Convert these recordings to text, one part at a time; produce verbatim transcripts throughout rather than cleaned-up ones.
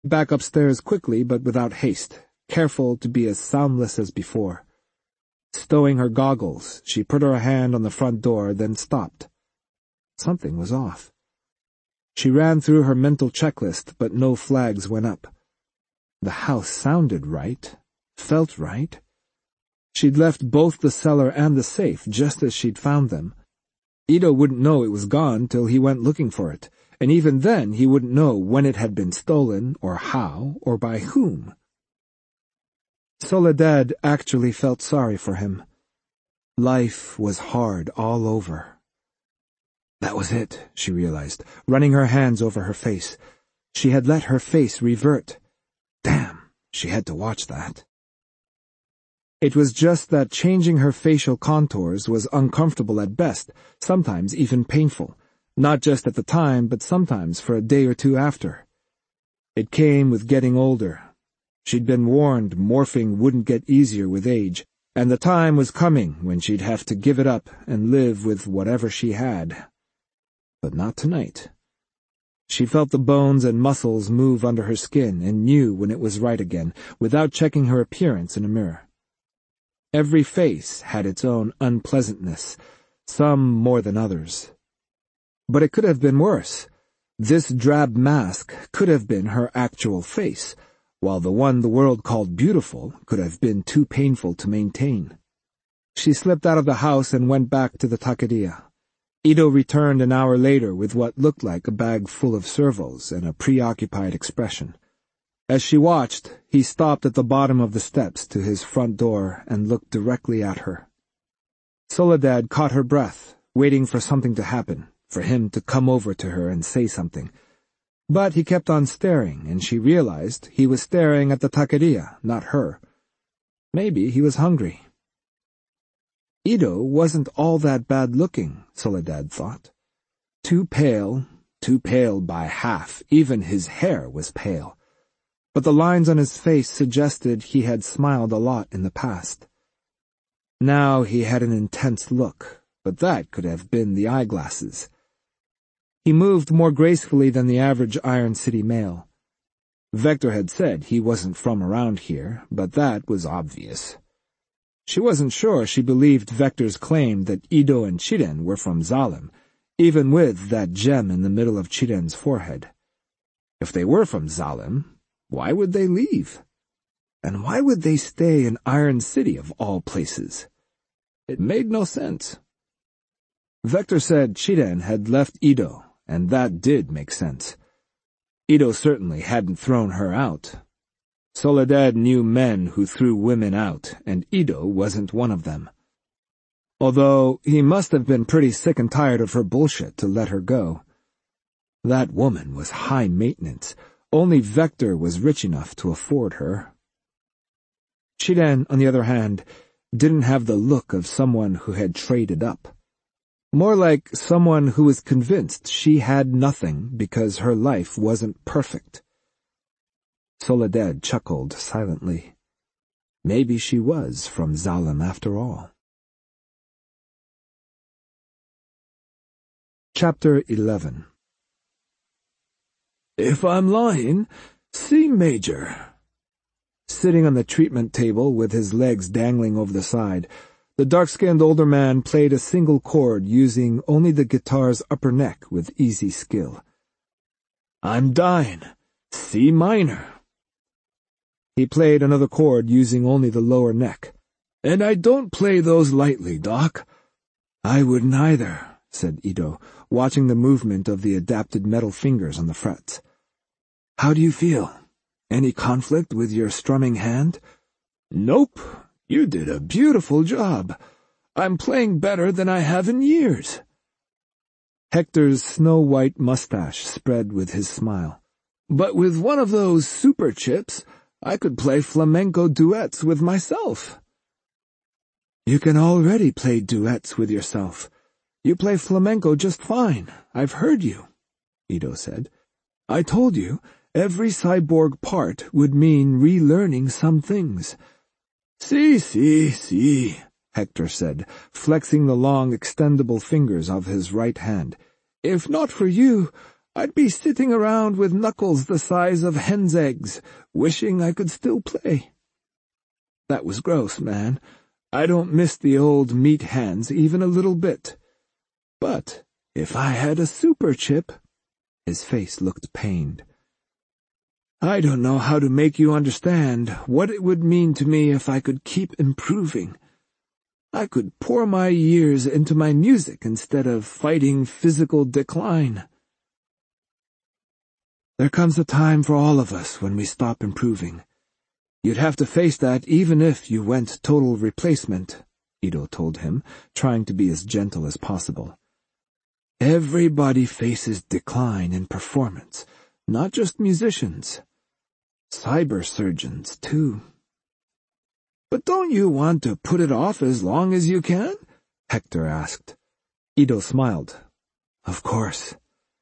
Back upstairs quickly but without haste, careful to be as soundless as before. Stowing her goggles, she put her hand on the front door, then stopped. Something was off. She ran through her mental checklist, but no flags went up. The house sounded right, felt right. She'd left both the cellar and the safe just as she'd found them. Ito wouldn't know it was gone till he went looking for it, and even then he wouldn't know when it had been stolen, or how, or by whom. Soledad actually felt sorry for him. Life was hard all over. That was it, she realized, running her hands over her face. She had let her face revert. Damn, she had to watch that. It was just that changing her facial contours was uncomfortable at best, sometimes even painful, not just at the time, but sometimes for a day or two after. It came with getting older. She'd been warned morphing wouldn't get easier with age, and the time was coming when she'd have to give it up and live with whatever she had. But not tonight. She felt the bones and muscles move under her skin and knew when it was right again, without checking her appearance in a mirror. Every face had its own unpleasantness, some more than others. But it could have been worse. This drab mask could have been her actual face, while the one the world called beautiful could have been too painful to maintain. She slipped out of the house and went back to the taqueria. Ito returned an hour later with what looked like a bag full of servos and a preoccupied expression. As she watched, he stopped at the bottom of the steps to his front door and looked directly at her. Soledad caught her breath, waiting for something to happen, for him to come over to her and say something. But he kept on staring, and she realized he was staring at the taqueria, not her. Maybe he was hungry. Ito wasn't all that bad-looking, Soledad thought. Too pale, too pale by half, even his hair was pale. But the lines on his face suggested he had smiled a lot in the past. Now he had an intense look, but that could have been the eyeglasses. He moved more gracefully than the average Iron City male. Vector had said he wasn't from around here, but that was obvious. She wasn't sure she believed Vector's claim that Ito and Chiren were from Zalem, even with that gem in the middle of Chiren's forehead. If they were from Zalem, why would they leave? And why would they stay in Iron City of all places? It made no sense. Vector said Chiren had left Ito, and that did make sense. Ito certainly hadn't thrown her out. Soledad knew men who threw women out, and Ito wasn't one of them. Although he must have been pretty sick and tired of her bullshit to let her go. That woman was high maintenance. Only Vector was rich enough to afford her. Chiren, on the other hand, didn't have the look of someone who had traded up. More like someone who was convinced she had nothing because her life wasn't perfect. Soledad chuckled silently. Maybe she was from Zalem after all. Chapter eleven. If I'm lying, C major. Sitting on the treatment table with his legs dangling over the side, the dark-skinned older man played a single chord using only the guitar's upper neck with easy skill. I'm dying. C minor. He played another chord using only the lower neck. And I don't play those lightly, Doc. I wouldn't either, said Ito, watching the movement of the adapted metal fingers on the frets. How do you feel? Any conflict with your strumming hand? Nope. You did a beautiful job. I'm playing better than I have in years. Hector's snow-white mustache spread with his smile. But with one of those super chips, I could play flamenco duets with myself. You can already play duets with yourself. You play flamenco just fine. I've heard you, Ito said. I told you, every cyborg part would mean relearning some things. Si, si, si, Hector said, flexing the long, extendable fingers of his right hand. If not for you, I'd be sitting around with knuckles the size of hen's eggs, wishing I could still play. That was gross, man. I don't miss the old meat hands even a little bit. But if I had a super chip—" His face looked pained. "I don't know how to make you understand what it would mean to me if I could keep improving. I could pour my years into my music instead of fighting physical decline. There comes a time for all of us when we stop improving. You'd have to face that even if you went total replacement," Ito told him, trying to be as gentle as possible. "Everybody faces decline in performance, not just musicians. Cyber surgeons, too." "But don't you want to put it off as long as you can?" Hector asked. Ito smiled. "Of course."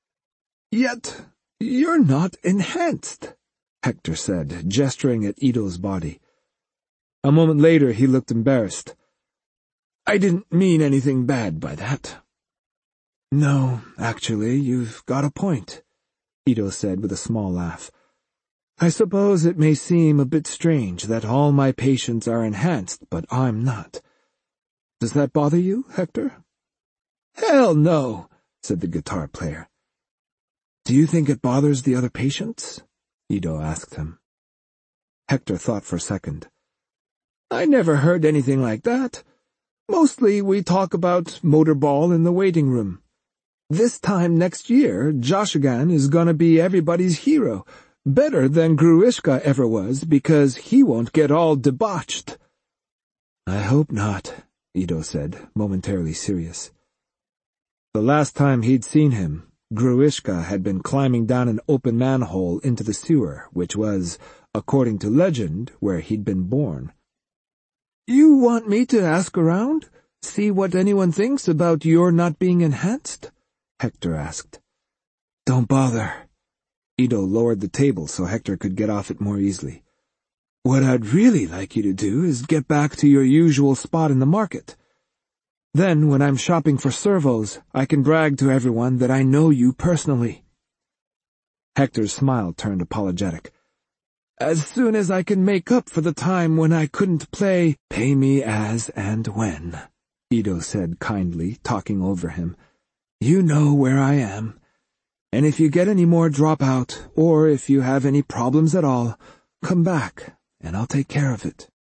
"Yet you're not enhanced," Hector said, gesturing at Ito's body. A moment later he looked embarrassed. "I didn't mean anything bad by that." "No, actually, you've got a point," Ito said with a small laugh. "I suppose it may seem a bit strange that all my patients are enhanced, but I'm not. Does that bother you, Hector?" "Hell no," said the guitar player. "Do you think it bothers the other patients?" Ito asked him. Hector thought for a second. "I never heard anything like that. Mostly we talk about motorball in the waiting room. This time next year, Joshigan is gonna be everybody's hero, better than Gruishka ever was, because he won't get all debauched." "I hope not," Ito said, momentarily serious. The last time he'd seen him, Gruishka had been climbing down an open manhole into the sewer, which was, according to legend, where he'd been born. "You want me to ask around? See what anyone thinks about your not being enhanced?" Hector asked. "Don't bother." Ito lowered the table so Hector could get off it more easily. "What I'd really like you to do is get back to your usual spot in the market. Then, when I'm shopping for servos, I can brag to everyone that I know you personally." Hector's smile turned apologetic. "As soon as I can make up for the time when I couldn't play Pay Me As and When," Ito said kindly, talking over him. "You know where I am. And if you get any more dropout, or if you have any problems at all, come back, and I'll take care of it."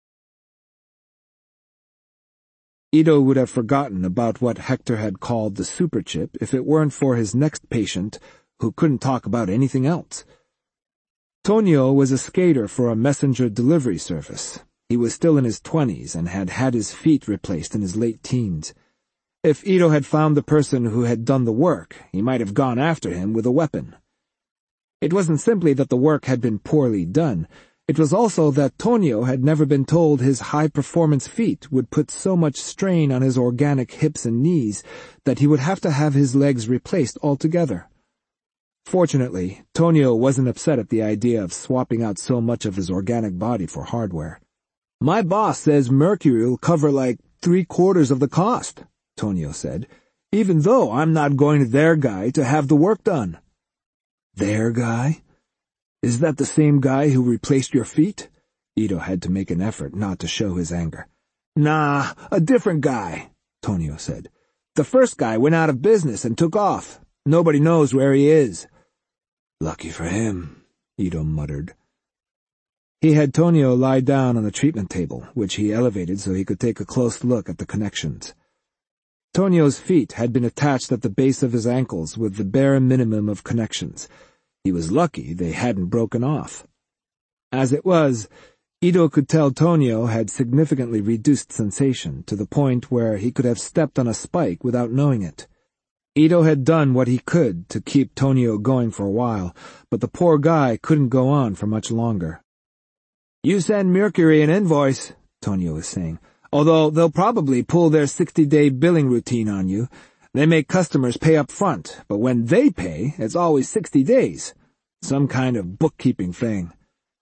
Ito would have forgotten about what Hector had called the super chip if it weren't for his next patient, who couldn't talk about anything else. Tonio was a skater for a messenger delivery service. He was still in his twenties and had had his feet replaced in his late teens. If Ito had found the person who had done the work, he might have gone after him with a weapon. It wasn't simply that the work had been poorly done. It was also that Tonio had never been told his high-performance feat would put so much strain on his organic hips and knees that he would have to have his legs replaced altogether. Fortunately, Tonio wasn't upset at the idea of swapping out so much of his organic body for hardware. "My boss says Mercury'll cover like three-quarters of the cost," Tonio said, "even though I'm not going to their guy to have the work done." "Their guy? Is that the same guy who replaced your feet?" Ito had to make an effort not to show his anger. "Nah, a different guy," Tonio said. "The first guy went out of business and took off. Nobody knows where he is." "Lucky for him," Ito muttered. He had Tonio lie down on the treatment table, which he elevated so he could take a close look at the connections. Tonio's feet had been attached at the base of his ankles with the bare minimum of connections. He was lucky they hadn't broken off. As it was, Ito could tell Tonio had significantly reduced sensation to the point where he could have stepped on a spike without knowing it. Ito had done what he could to keep Tonio going for a while, but the poor guy couldn't go on for much longer. "You send Mercury an invoice," Tonio was saying, "although they'll probably pull their sixty-day billing routine on you. They make customers pay up front, but when they pay, it's always sixty days. Some kind of bookkeeping thing."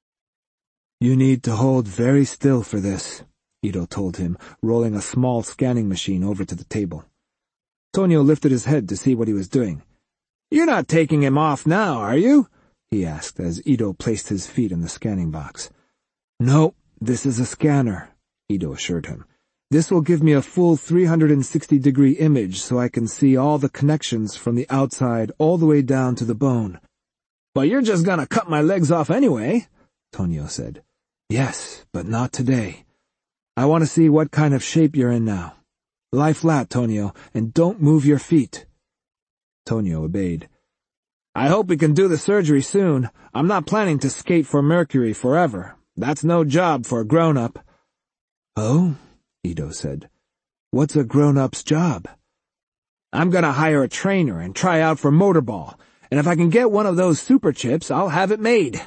"You need to hold very still for this," Ito told him, rolling a small scanning machine over to the table. Tonio lifted his head to see what he was doing. "You're not taking him off now, are you?" he asked as Ito placed his feet in the scanning box. "No, this is a scanner," Ito assured him. "This will give me a full three hundred sixty degree image so I can see all the connections from the outside all the way down to the bone." "But you're just gonna cut my legs off anyway," Tonio said. "Yes, but not today. I want to see what kind of shape you're in now. Lie flat, Tonio, and don't move your feet." Tonio obeyed. "I hope we can do the surgery soon. I'm not planning to skate for Mercury forever. That's no job for a grown-up." "Oh?" Ito said. "What's a grown-up's job?" "I'm gonna hire a trainer and try out for motorball, and if I can get one of those super chips, I'll have it made."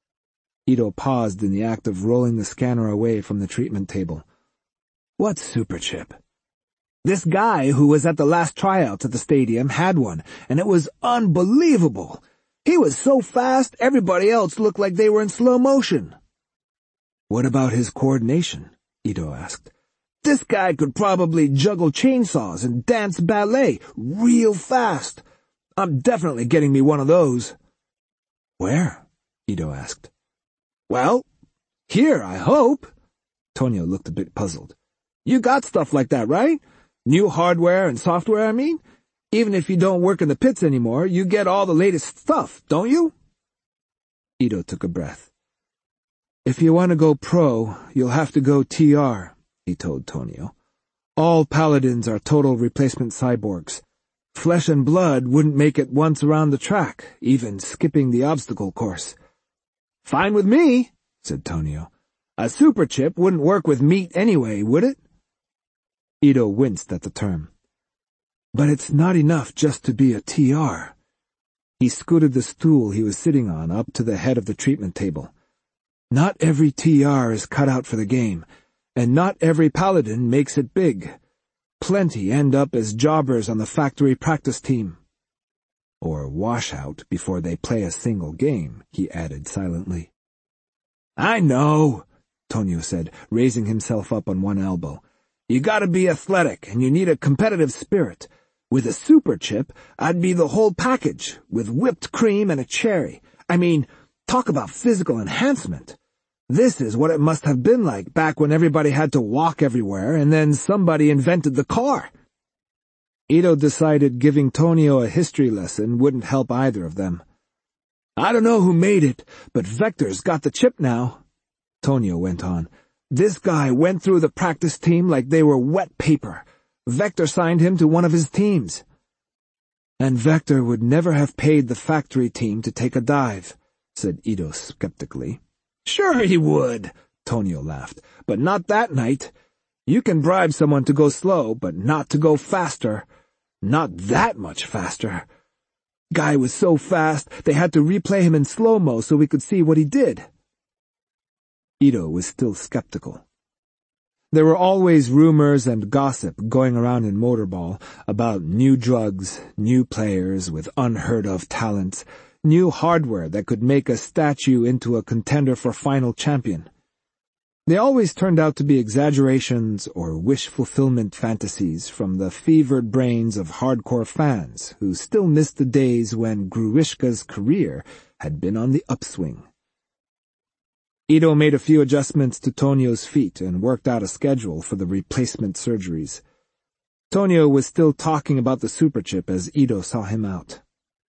Ito paused in the act of rolling the scanner away from the treatment table. "What super chip?" "This guy who was at the last tryouts at the stadium had one, and it was unbelievable. He was so fast, everybody else looked like they were in slow motion." "What about his coordination?" Ito asked. "This guy could probably juggle chainsaws and dance ballet real fast. I'm definitely getting me one of those." "Where?" Ito asked. "Well, here, I hope." Tonio looked a bit puzzled. "You got stuff like that, right? New hardware and software, I mean? Even if you don't work in the pits anymore, you get all the latest stuff, don't you?" Ito took a breath. "If you want to go pro, you'll have to go T R, he told Tonio. "All paladins are total replacement cyborgs. Flesh and blood wouldn't make it once around the track, even skipping the obstacle course." "Fine with me," said Tonio. "A super chip wouldn't work with meat anyway, would it?" Ito winced at the term. "But it's not enough just to be a T R." He scooted the stool he was sitting on up to the head of the treatment table. "Not every T R is cut out for the game, and not every paladin makes it big. Plenty end up as jobbers on the factory practice team." "Or wash out before they play a single game," he added silently. "I know," Tonio said, raising himself up on one elbow. "You gotta be athletic, and you need a competitive spirit. With a super chip, I'd be the whole package, with whipped cream and a cherry. I mean, talk about physical enhancement. This is what it must have been like back when everybody had to walk everywhere, and then somebody invented the car." Ito decided giving Tonio a history lesson wouldn't help either of them. "I don't know who made it, but Vector's got the chip now," Tonio went on. "This guy went through the practice team like they were wet paper. Vector signed him to one of his teams." "And Vector would never have paid the factory team to take a dive," said Ito skeptically. "Sure he would," Tonio laughed, "but not that night. You can bribe someone to go slow, but not to go faster. Not that much faster. Guy was so fast, they had to replay him in slow-mo so we could see what he did." Ito was still skeptical. There were always rumors and gossip going around in Motorball about new drugs, new players with unheard-of talents, new hardware that could make a statue into a contender for final champion. They always turned out to be exaggerations or wish-fulfillment fantasies from the fevered brains of hardcore fans who still missed the days when Gruishka's career had been on the upswing. Ito made a few adjustments to Tonio's feet and worked out a schedule for the replacement surgeries. Tonio was still talking about the superchip as Ito saw him out.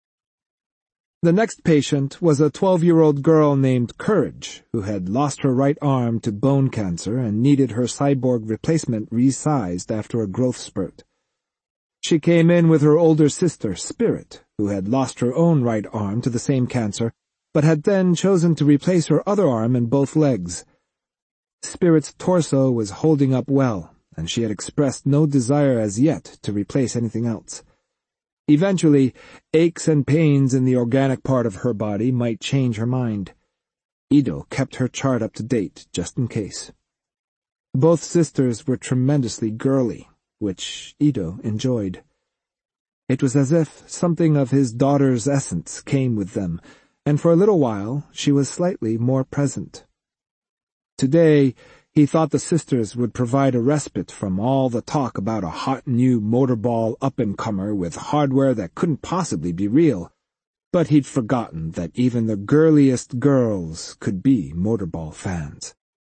The next patient was a twelve-year-old girl named Courage, who had lost her right arm to bone cancer and needed her cyborg replacement resized after a growth spurt. She came in with her older sister, Spirit, who had lost her own right arm to the same cancer, but had then chosen to replace her other arm and both legs. Spirit's torso was holding up well, and she had expressed no desire as yet to replace anything else. Eventually, aches and pains in the organic part of her body might change her mind. Ito kept her chart up to date, just in case. Both sisters were tremendously girly, which Ito enjoyed. It was as if something of his daughter's essence came with them, and for a little while she was slightly more present. Today, He thought the sisters would provide a respite from all the talk about a hot new motorball up-and-comer with hardware that couldn't possibly be real. But he'd forgotten that even the girliest girls could be motorball fans.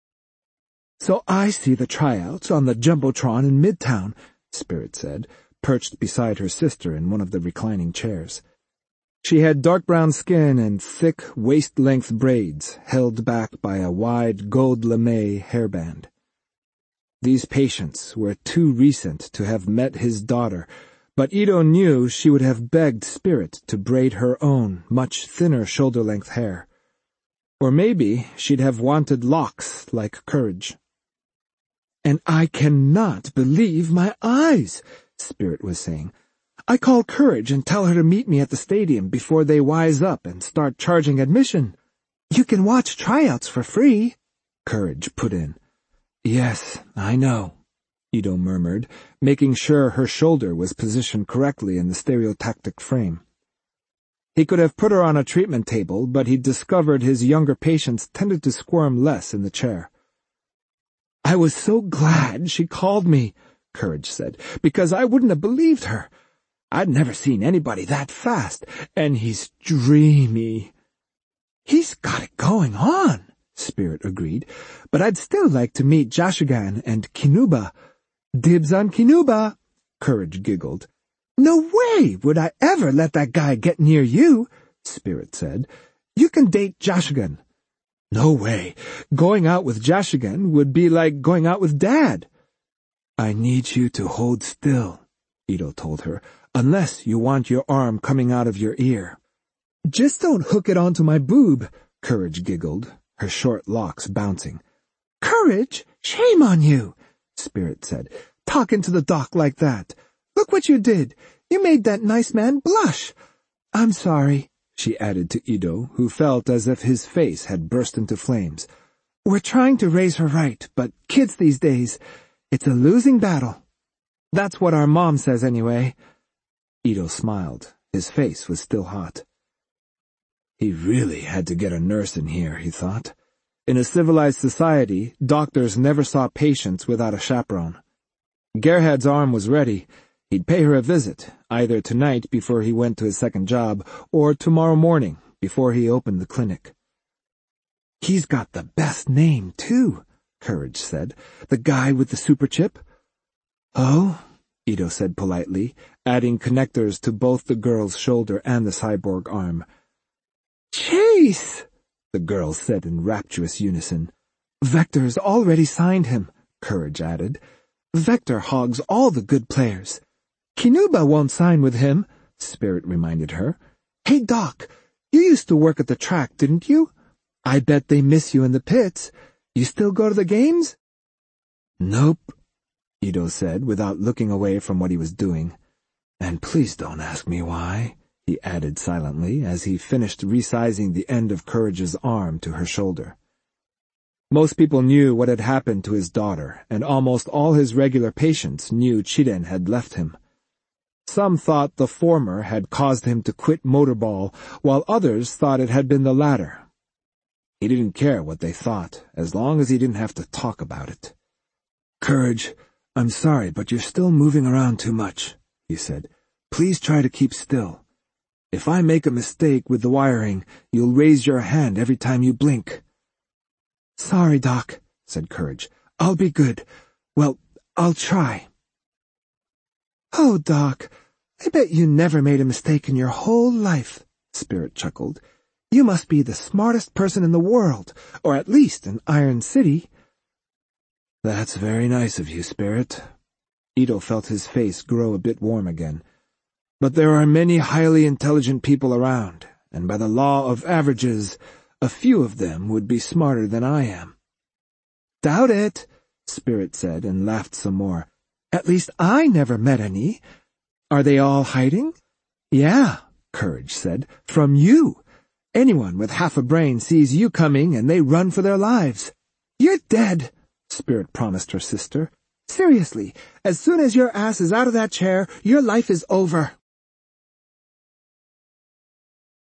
"So I see the tryouts on the Jumbotron in Midtown," Spirit said, perched beside her sister in one of the reclining chairs. She had dark brown skin and thick, waist-length braids held back by a wide gold lame hairband. These patients were too recent to have met his daughter, but Ito knew she would have begged Spirit to braid her own, much thinner shoulder-length hair. Or maybe she'd have wanted locks like Courage. "And I cannot believe my eyes," Spirit was saying. "I call Courage and tell her to meet me at the stadium before they wise up and start charging admission. You can watch tryouts for free," Courage put in. "Yes, I know," Ito murmured, making sure her shoulder was positioned correctly in the stereotactic frame. He could have put her on a treatment table, but he'd discovered his younger patients tended to squirm less in the chair. "I was so glad she called me," Courage said, "because I wouldn't have believed her. I'd never seen anybody that fast, and he's dreamy." "He's got it going on," Spirit agreed, "but I'd still like to meet Jashigan and Kinuba." "Dibs on Kinuba," Courage giggled. "No way would I ever let that guy get near you," Spirit said. "You can date Jashigan." "No way. Going out with Jashigan would be like going out with Dad." "I need you to hold still," Ito told her, "unless you want your arm coming out of your ear." "Just don't hook it onto my boob," Courage giggled, her short locks bouncing. "Courage, shame on you," Spirit said, "talking to the doc like that. Look what you did. You made that nice man blush. I'm sorry," she added to Ito, who felt as if his face had burst into flames. "We're trying to raise her right, but kids these days, it's a losing battle. That's what our mom says anyway." Ito smiled. His face was still hot. He really had to get a nurse in here, he thought. In a civilized society, doctors never saw patients without a chaperone. Gerhard's arm was ready. He'd pay her a visit, either tonight before he went to his second job, or tomorrow morning before he opened the clinic. "He's got the best name, too," Courage said. "The guy with the super chip." "Oh?" Ito said politely, adding connectors to both the girl's shoulder and the cyborg arm. "Chase!" the girls said in rapturous unison. "Vector's already signed him," Courage added. "Vector hogs all the good players." "Kinuba won't sign with him," Spirit reminded her. "Hey, Doc, you used to work at the track, didn't you? I bet they miss you in the pits. You still go to the games?" "Nope," Ito said, without looking away from what he was doing. "And please don't ask me why," he added silently as he finished resizing the end of Courage's arm to her shoulder. Most people knew what had happened to his daughter, and almost all his regular patients knew Chiren had left him. Some thought the former had caused him to quit motorball, while others thought it had been the latter. He didn't care what they thought, as long as he didn't have to talk about it. "Courage, I'm sorry, but you're still moving around too much," he said. "Please try to keep still. If I make a mistake with the wiring, you'll raise your hand every time you blink." "Sorry, Doc," said Courage. "I'll be good. Well, I'll try." "Oh, Doc, I bet you never made a mistake in your whole life," Spirit chuckled. "You must be the smartest person in the world, or at least in Iron City." "That's very nice of you, Spirit." Ito felt his face grow a bit warm again. "But there are many highly intelligent people around, and by the law of averages, a few of them would be smarter than I am." "Doubt it," Spirit said, and laughed some more. "At least I never met any. Are they all hiding?" "Yeah," Courage said, "from you. Anyone with half a brain sees you coming and they run for their lives." "You're dead," Spirit promised her sister. "Seriously, as soon as your ass is out of that chair, your life is over."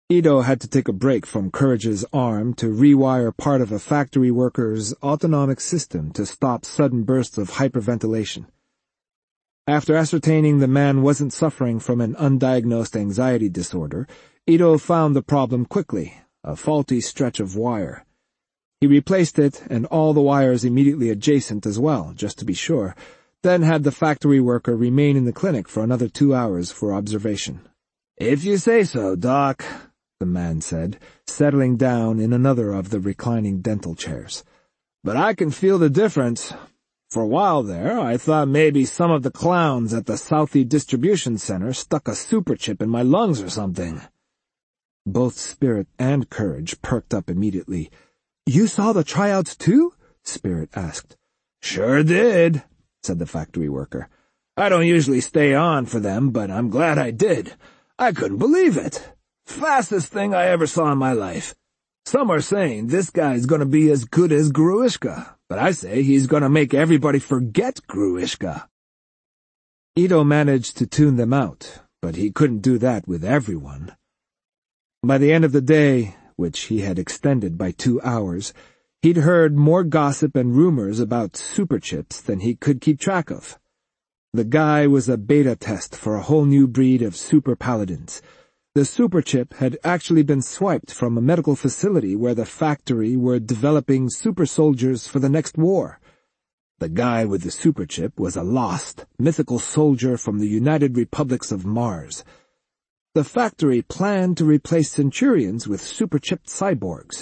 Ito had to take a break from Courage's arm to rewire part of a factory worker's autonomic system to stop sudden bursts of hyperventilation. After ascertaining the man wasn't suffering from an undiagnosed anxiety disorder, Ito found the problem quickly, a faulty stretch of wire. He replaced it and all the wires immediately adjacent as well, just to be sure, then had the factory worker remain in the clinic for another two hours for observation. "If you say so, Doc," the man said, settling down in another of the reclining dental chairs. "But I can feel the difference. For a while there, I thought maybe some of the clowns at the Southie Distribution Center stuck a superchip in my lungs or something." Both Spirit and Courage perked up immediately. "You saw the tryouts too?" Spirit asked. "Sure did," said the factory worker. "I don't usually stay on for them, but I'm glad I did. I couldn't believe it. Fastest thing I ever saw in my life. Some are saying this guy's gonna be as good as Gruishka, but I say he's gonna make everybody forget Gruishka." Ito managed to tune them out, but he couldn't do that with everyone. By the end of the day, which he had extended by two hours, he'd heard more gossip and rumors about superchips than he could keep track of. The guy was a beta test for a whole new breed of super paladins. The superchip had actually been swiped from a medical facility where the factory were developing super soldiers for the next war. The guy with the superchip was a lost, mythical soldier from the United Republics of Mars. The factory planned to replace Centurions with superchipped cyborgs.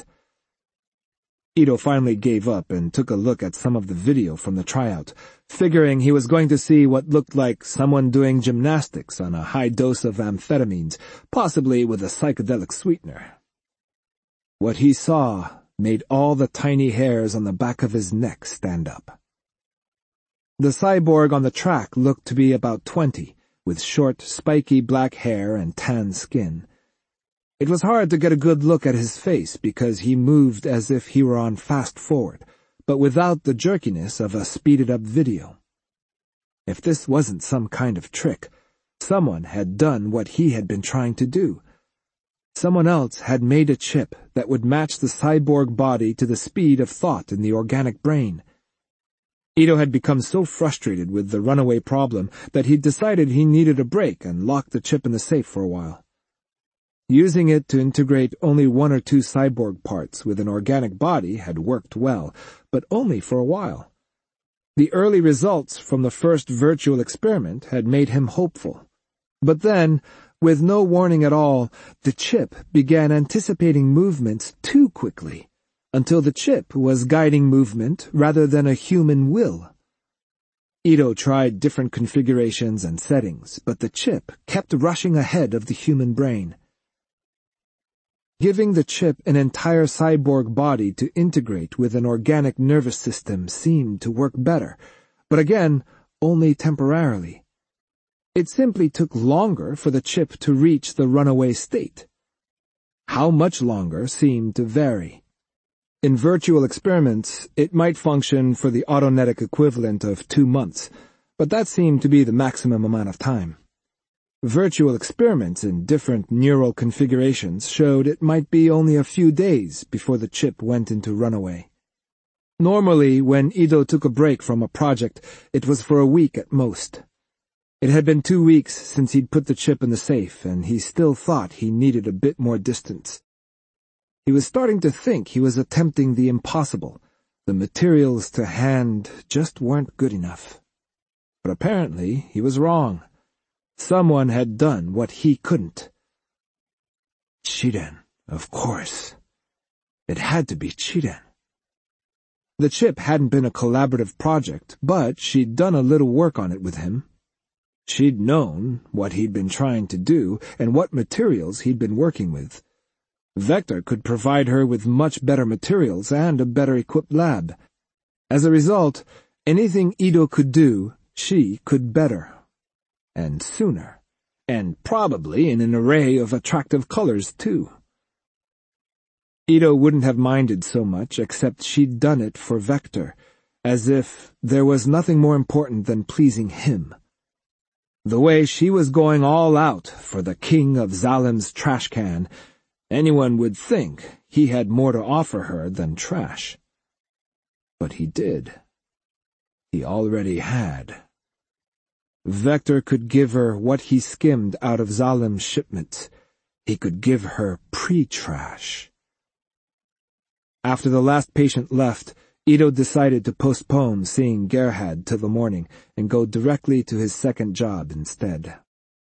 Ito finally gave up and took a look at some of the video from the tryout, figuring he was going to see what looked like someone doing gymnastics on a high dose of amphetamines, possibly with a psychedelic sweetener. What he saw made all the tiny hairs on the back of his neck stand up. The cyborg on the track looked to be about twenty, with short, spiky black hair and tan skin. It was hard to get a good look at his face because he moved as if he were on fast forward, but without the jerkiness of a speeded-up video. If this wasn't some kind of trick, someone had done what he had been trying to do. Someone else had made a chip that would match the cyborg body to the speed of thought in the organic brain. Ito had become so frustrated with the runaway problem that he'd decided he needed a break and locked the chip in the safe for a while. Using it to integrate only one or two cyborg parts with an organic body had worked well, but only for a while. The early results from the first virtual experiment had made him hopeful. But then, with no warning at all, the chip began anticipating movements too quickly, until the chip was guiding movement rather than a human will. Ito tried different configurations and settings, but the chip kept rushing ahead of the human brain. Giving the chip an entire cyborg body to integrate with an organic nervous system seemed to work better, but again, only temporarily. It simply took longer for the chip to reach the runaway state. How much longer seemed to vary. In virtual experiments, it might function for the autonetic equivalent of two months, but that seemed to be the maximum amount of time. Virtual experiments in different neural configurations showed it might be only a few days before the chip went into runaway. Normally, when Ito took a break from a project, it was for a week at most. It had been two weeks since he'd put the chip in the safe, and he still thought he needed a bit more distance. He was starting to think he was attempting the impossible. The materials to hand just weren't good enough. But apparently, he was wrong. Someone had done what he couldn't. Chiren, of course. It had to be Chiren. The chip hadn't been a collaborative project, but she'd done a little work on it with him. She'd known what he'd been trying to do and what materials he'd been working with. Vector could provide her with much better materials and a better-equipped lab. As a result, anything Ito could do, she could better. And sooner. And probably in an array of attractive colors, too. Ito wouldn't have minded so much, except she'd done it for Vector, as if there was nothing more important than pleasing him. The way she was going all out for the king of Zalim's trash can, Anyone would think he had more to offer her than trash. But he did. He already had. Vector could give her what he skimmed out of Zalim's shipments. He could give her pre-trash. After the last patient left, Ito decided to postpone seeing Gerhard till the morning and go directly to his second job instead.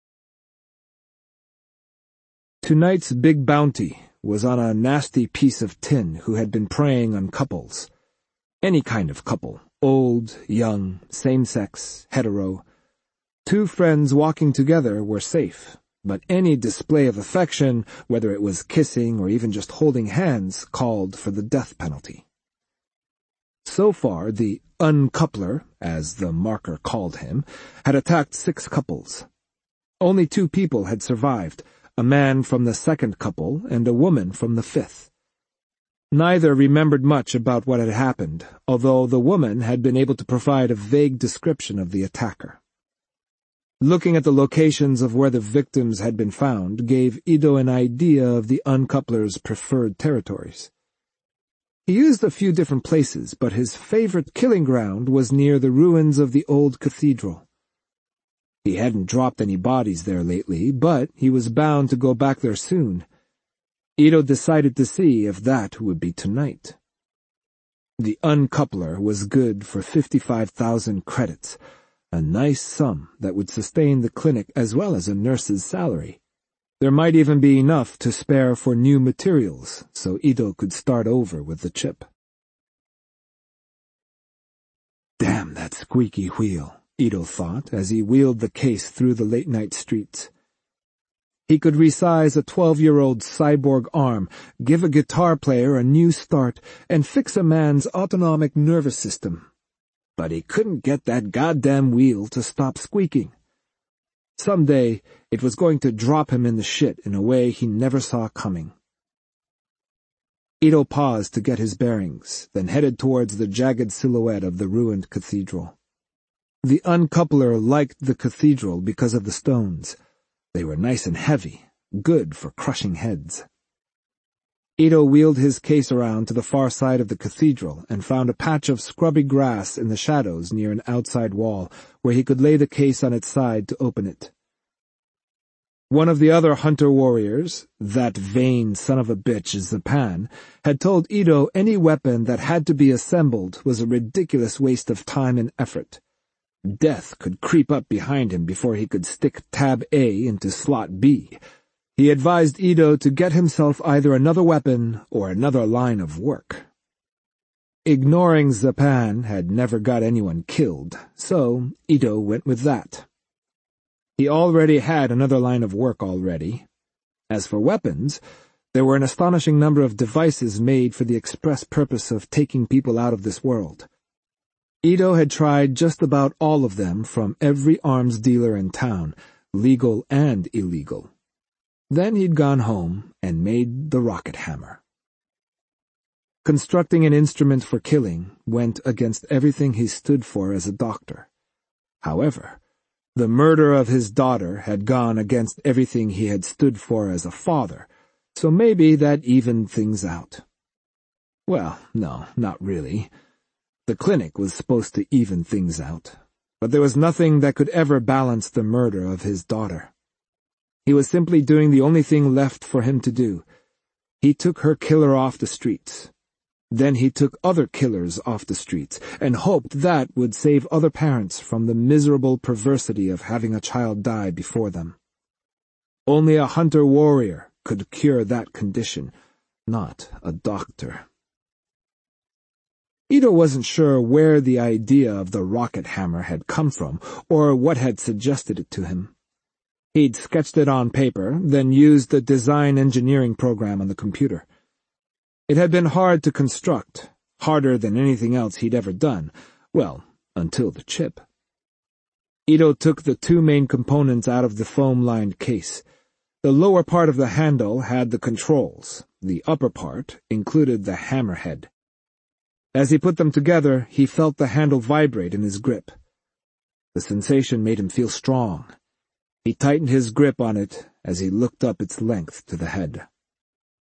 Tonight's big bounty was on a nasty piece of tin who had been preying on couples. Any kind of couple, old, young, same-sex, hetero. Two friends walking together were safe, but any display of affection, whether it was kissing or even just holding hands, called for the death penalty. So far, the uncoupler, as the marker called him, had attacked six couples. Only two people had survived, a man from the second couple and a woman from the fifth. Neither remembered much about what had happened, although the woman had been able to provide a vague description of the attacker. Looking at the locations of where the victims had been found gave Ito an idea of the uncoupler's preferred territories. He used a few different places, but his favorite killing ground was near the ruins of the old cathedral. He hadn't dropped any bodies there lately, but he was bound to go back there soon. Ito decided to see if that would be tonight. The uncoupler was good for fifty-five thousand credits, a nice sum that would sustain the clinic as well as a nurse's salary. There might even be enough to spare for new materials, so Ito could start over with the chip. Damn that squeaky wheel, Ito thought as he wheeled the case through the late-night streets. He could resize a twelve-year-old cyborg arm, give a guitar player a new start, and fix a man's autonomic nervous system. But he couldn't get that goddamn wheel to stop squeaking. Someday, it was going to drop him in the shit in a way he never saw coming. Ito paused to get his bearings, then headed towards the jagged silhouette of the ruined cathedral. The uncoupler liked the cathedral because of the stones. They were nice and heavy, good for crushing heads. Ito wheeled his case around to the far side of the cathedral and found a patch of scrubby grass in the shadows near an outside wall, where he could lay the case on its side to open it. One of the other hunter warriors, that vain son of a bitch Zapan, had told Ito any weapon that had to be assembled was a ridiculous waste of time and effort. Death could creep up behind him before he could stick tab A into slot B. He advised Ito to get himself either another weapon or another line of work. Ignoring Zapan had never got anyone killed, so Ito went with that. He already had another line of work already. As for weapons, there were an astonishing number of devices made for the express purpose of taking people out of this world. Ito had tried just about all of them from every arms dealer in town, legal and illegal. Then he'd gone home and made the rocket hammer. Constructing an instrument for killing went against everything he stood for as a doctor. However, the murder of his daughter had gone against everything he had stood for as a father, so maybe that evened things out. Well, no, not really. The clinic was supposed to even things out, but there was nothing that could ever balance the murder of his daughter. He was simply doing the only thing left for him to do. He took her killer off the streets. Then he took other killers off the streets, and hoped that would save other parents from the miserable perversity of having a child die before them. Only a hunter-warrior could cure that condition, not a doctor. Ito wasn't sure where the idea of the rocket hammer had come from, or what had suggested it to him. He'd sketched it on paper, then used the design engineering program on the computer. It had been hard to construct, harder than anything else he'd ever done, well, until the chip. Ito took the two main components out of the foam-lined case. The lower part of the handle had the controls. The upper part included the hammerhead. As he put them together, he felt the handle vibrate in his grip. The sensation made him feel strong. He tightened his grip on it as he looked up its length to the head.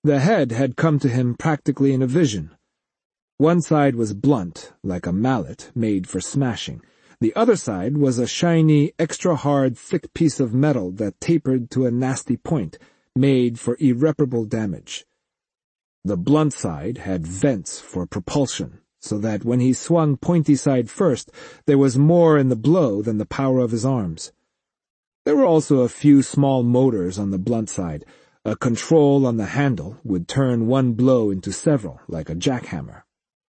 The head had come to him practically in a vision. One side was blunt, like a mallet made for smashing. The other side was a shiny, extra-hard, thick piece of metal that tapered to a nasty point, made for irreparable damage. The blunt side had vents for propulsion, so that when he swung pointy side first, there was more in the blow than the power of his arms. There were also a few small motors on the blunt side. A control on the handle would turn one blow into several, like a jackhammer.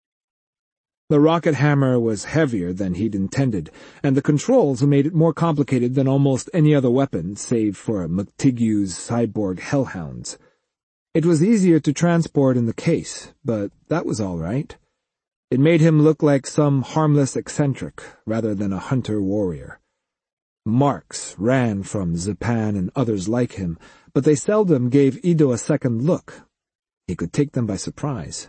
The rocket hammer was heavier than he'd intended, and the controls made it more complicated than almost any other weapon, save for McTiggue's cyborg hellhounds. It was easier to transport in the case, but that was all right. It made him look like some harmless eccentric, rather than a hunter-warrior. Marks ran from Zipan and others like him, but they seldom gave Ido a second look. He could take them by surprise.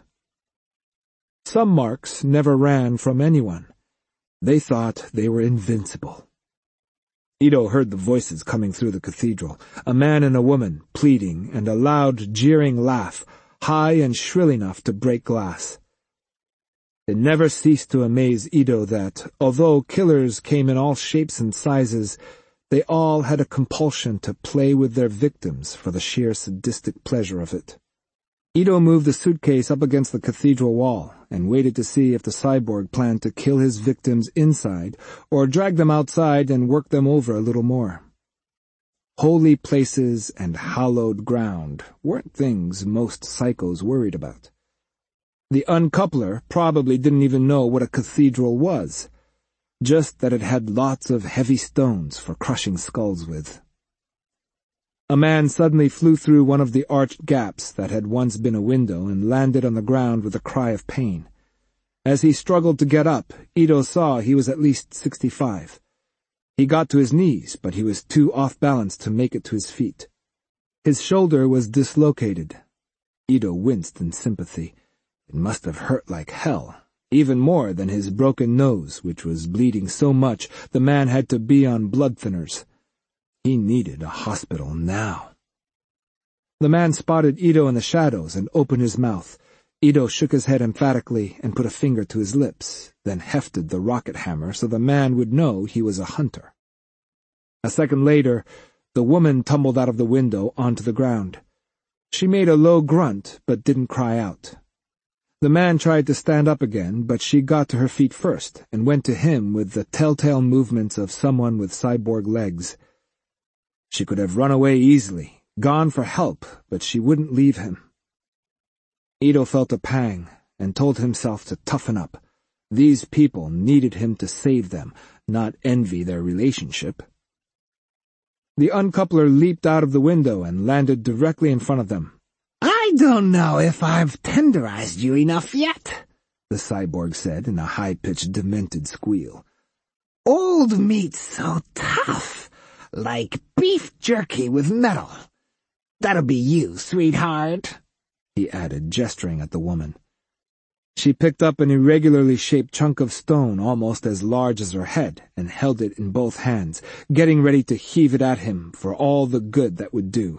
Some marks never ran from anyone. They thought they were invincible. Ido heard the voices coming through the cathedral, a man and a woman pleading, and a loud, jeering laugh, high and shrill enough to break glass. It never ceased to amaze Ido that, although killers came in all shapes and sizes, they all had a compulsion to play with their victims for the sheer sadistic pleasure of it. Ido moved the suitcase up against the cathedral wall and waited to see if the cyborg planned to kill his victims inside or drag them outside and work them over a little more. Holy places and hallowed ground weren't things most psychos worried about. The uncoupler probably didn't even know what a cathedral was, just that it had lots of heavy stones for crushing skulls with. A man suddenly flew through one of the arched gaps that had once been a window and landed on the ground with a cry of pain. As he struggled to get up, Ido saw he was at least sixty-five. He got to his knees, but he was too off-balance to make it to his feet. His shoulder was dislocated. Ido winced in sympathy. It must have hurt like hell, even more than his broken nose, which was bleeding so much the man had to be on blood thinners. He needed a hospital now. The man spotted Ido in the shadows and opened his mouth. Ido shook his head emphatically and put a finger to his lips, then hefted the rocket hammer so the man would know he was a hunter. A second later, the woman tumbled out of the window onto the ground. She made a low grunt but didn't cry out. The man tried to stand up again, but she got to her feet first and went to him with the telltale movements of someone with cyborg legs. She could have run away easily, gone for help, but she wouldn't leave him. Ido felt a pang and told himself to toughen up. These people needed him to save them, not envy their relationship. The uncoupler leaped out of the window and landed directly in front of them. "I don't know if I've tenderized you enough yet," the cyborg said in a high-pitched, demented squeal. "Old meat's so tough, like beef jerky with metal. That'll be you, sweetheart," he added, gesturing at the woman. She picked up an irregularly shaped chunk of stone almost as large as her head and held it in both hands, getting ready to heave it at him for all the good that would do.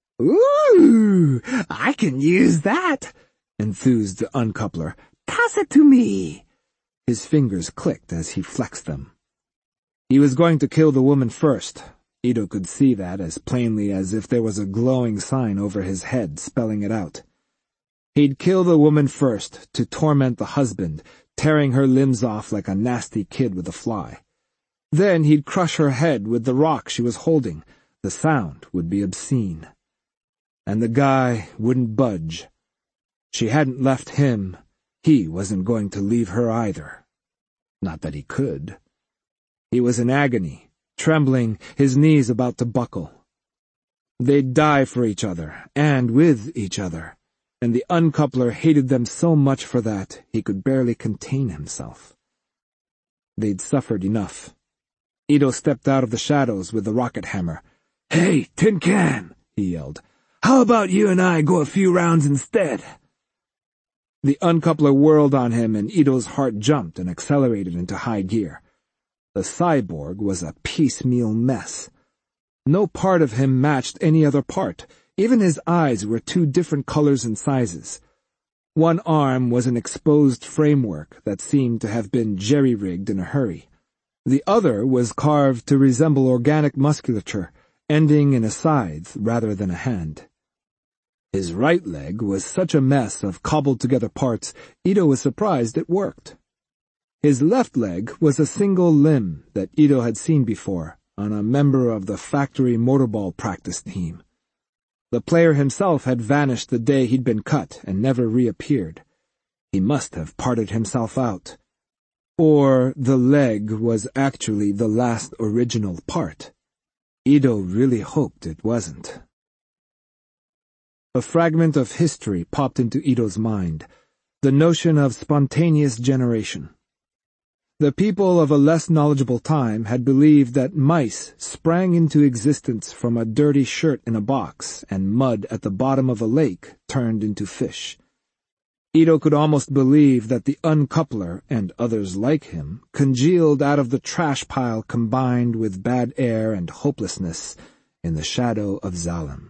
"Ooh, I can use that," enthused the uncoupler. "Toss it to me." His fingers clicked as he flexed them. He was going to kill the woman first. Ido could see that as plainly as if there was a glowing sign over his head spelling it out. He'd kill the woman first, to torment the husband, tearing her limbs off like a nasty kid with a fly. Then he'd crush her head with the rock she was holding. The sound would be obscene. And the guy wouldn't budge. She hadn't left him. He wasn't going to leave her either. Not that he could. He was in agony, trembling, his knees about to buckle. They'd die for each other, and with each other, and the uncoupler hated them so much for that he could barely contain himself. They'd suffered enough. Ido stepped out of the shadows with the rocket hammer. "Hey, Tin Can!" he yelled. "How about you and I go a few rounds instead?" The uncoupler whirled on him, and Ido's heart jumped and accelerated into high gear. The cyborg was a piecemeal mess. No part of him matched any other part. Even his eyes were two different colors and sizes. One arm was an exposed framework that seemed to have been jerry-rigged in a hurry. The other was carved to resemble organic musculature, ending in a scythe rather than a hand. His right leg was such a mess of cobbled-together parts, Ito was surprised it worked. His left leg was a single limb that Ito had seen before on a member of the factory motorball practice team. The player himself had vanished the day he'd been cut and never reappeared. He must have parted himself out. Or the leg was actually the last original part. Ito really hoped it wasn't. A fragment of history popped into Ito's mind, the notion of spontaneous generation. The people of a less knowledgeable time had believed that mice sprang into existence from a dirty shirt in a box and mud at the bottom of a lake turned into fish. Ito could almost believe that the uncoupler and others like him congealed out of the trash pile combined with bad air and hopelessness in the shadow of Zalem.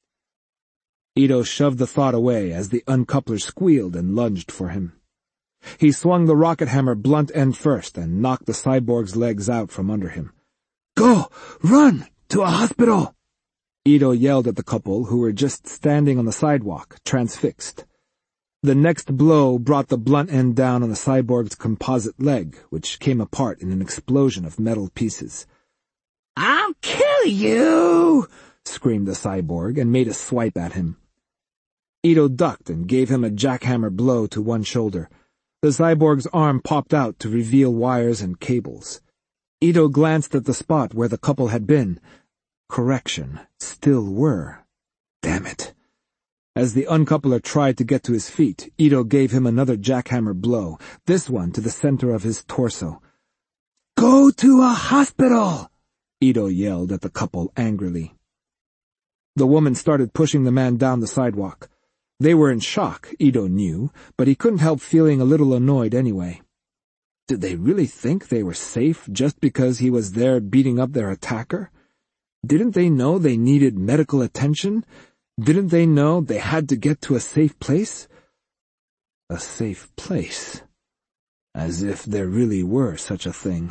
Ito shoved the thought away as the uncoupler squealed and lunged for him. He swung the rocket hammer blunt end first and knocked the cyborg's legs out from under him. "Go! Run! To a hospital!" Ito yelled at the couple who were just standing on the sidewalk, transfixed. The next blow brought the blunt end down on the cyborg's composite leg, which came apart in an explosion of metal pieces. "I'll kill you!" screamed the cyborg and made a swipe at him. Ito ducked and gave him a jackhammer blow to one shoulder. The cyborg's arm popped out to reveal wires and cables. Ito glanced at the spot where the couple had been. Correction, still were. Damn it. As the uncoupler tried to get to his feet, Ito gave him another jackhammer blow, this one to the center of his torso. "Go to a hospital!" Ito yelled at the couple angrily. The woman started pushing the man down the sidewalk. They were in shock, Ito knew, but he couldn't help feeling a little annoyed anyway. Did they really think they were safe just because he was there beating up their attacker? Didn't they know they needed medical attention? Didn't they know they had to get to a safe place? A safe place. As if there really were such a thing.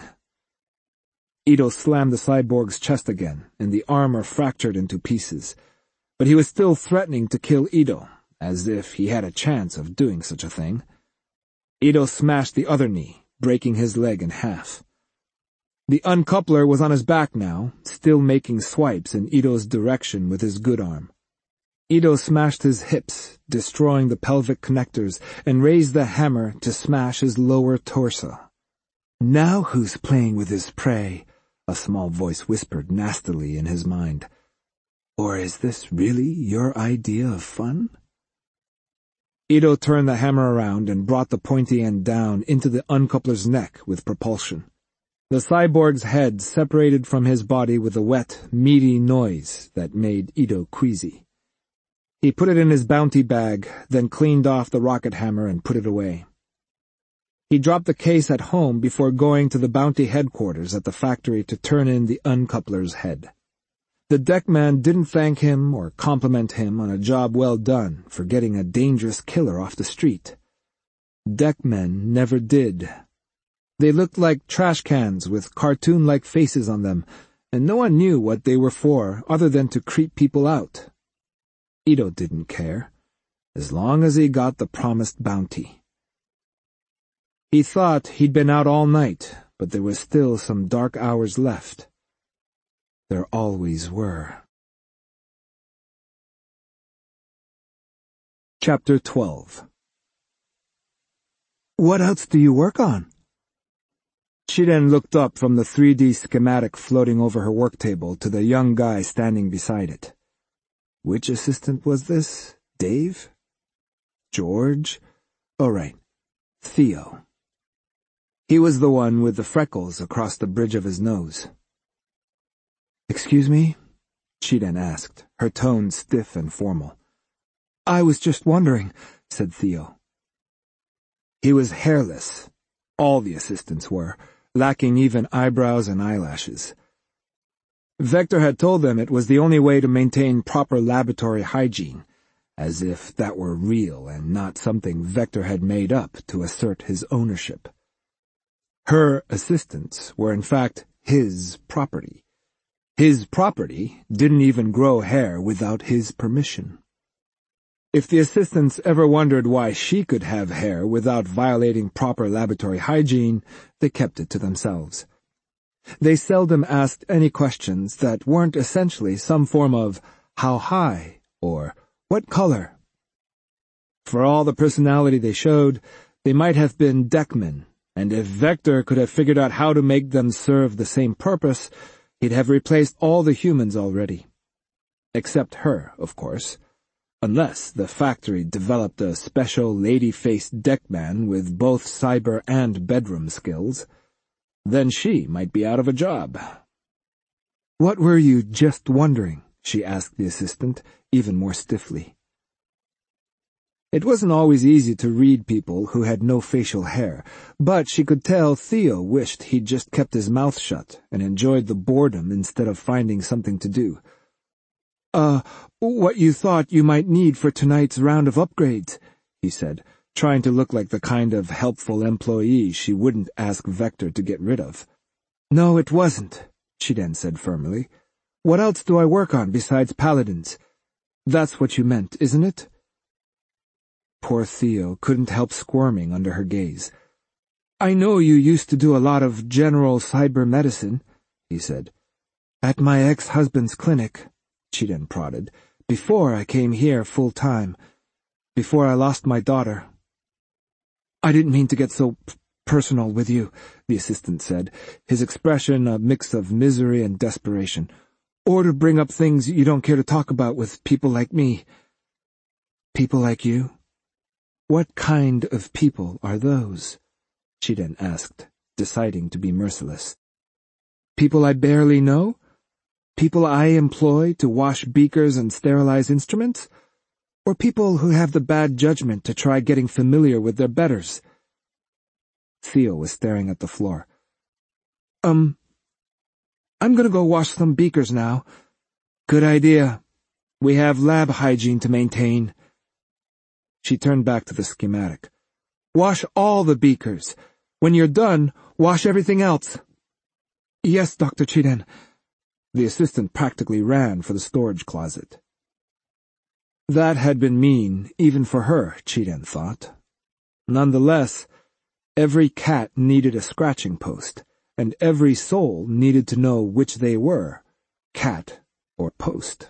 Ito slammed the cyborg's chest again, and the armor fractured into pieces. But he was still threatening to kill Ito, as if he had a chance of doing such a thing. Ito smashed the other knee, breaking his leg in half. The uncoupler was on his back now, still making swipes in Ito's direction with his good arm. Ito smashed his hips, destroying the pelvic connectors, and raised the hammer to smash his lower torso. "Now who's playing with his prey?" a small voice whispered nastily in his mind. "Or is this really your idea of fun?" Ito turned the hammer around and brought the pointy end down into the uncoupler's neck with propulsion. The cyborg's head separated from his body with a wet, meaty noise that made Ito queasy. He put it in his bounty bag, then cleaned off the rocket hammer and put it away. He dropped the case at home before going to the bounty headquarters at the factory to turn in the uncoupler's head. The deckman didn't thank him or compliment him on a job well done for getting a dangerous killer off the street. Deckmen never did. They looked like trash cans with cartoon-like faces on them, and no one knew what they were for other than to creep people out. Ito didn't care, as long as he got the promised bounty. He thought he'd been out all night, but there was still some dark hours left. There always were. Chapter twelve. "What else do you work on?" Shiren looked up from the three D schematic floating over her work table to the young guy standing beside it. Which assistant was this? Dave? George? Oh, right. Theo. He was the one with the freckles across the bridge of his nose. "Excuse me?" Shiren asked, her tone stiff and formal. "I was just wondering," said Theo. He was hairless. All the assistants were, lacking even eyebrows and eyelashes. Vector had told them it was the only way to maintain proper laboratory hygiene, as if that were real and not something Vector had made up to assert his ownership. Her assistants were in fact his property. His property didn't even grow hair without his permission. If the assistants ever wondered why she could have hair without violating proper laboratory hygiene, they kept it to themselves. They seldom asked any questions that weren't essentially some form of how high or what color. For all the personality they showed, they might have been deckmen, and if Vector could have figured out how to make them serve the same purpose, he'd have replaced all the humans already. Except her, of course. Unless the factory developed a special lady-faced deckman with both cyber and bedroom skills. Then she might be out of a job. "What were you just wondering?" she asked the assistant, even more stiffly. It wasn't always easy to read people who had no facial hair, but she could tell Theo wished he'd just kept his mouth shut and enjoyed the boredom instead of finding something to do. Uh, what you thought you might need for tonight's round of upgrades," he said, trying to look like the kind of helpful employee she wouldn't ask Vector to get rid of. "No, it wasn't," she then said firmly. "What else do I work on besides paladins? That's what you meant, isn't it?" Poor Theo couldn't help squirming under her gaze. "I know you used to do a lot of general cyber medicine," he said. "At my ex-husband's clinic," she then prodded, "before I came here full-time, before I lost my daughter." "I didn't mean to get so p- personal with you," the assistant said, his expression a mix of misery and desperation, "or to bring up things you don't care to talk about with people like me." "People like you? What kind of people are those?" she then asked, deciding to be merciless. "People I barely know? People I employ to wash beakers and sterilize instruments? Or people who have the bad judgment to try getting familiar with their betters?" Theo was staring at the floor. Um, I'm gonna go wash some beakers now." "Good idea. We have lab hygiene to maintain." She turned back to the schematic. "Wash all the beakers. When you're done, wash everything else." "Yes, Doctor Chiden." The assistant practically ran for the storage closet. That had been mean, even for her, Chiden thought. Nonetheless, every cat needed a scratching post, and every soul needed to know which they were, cat or post.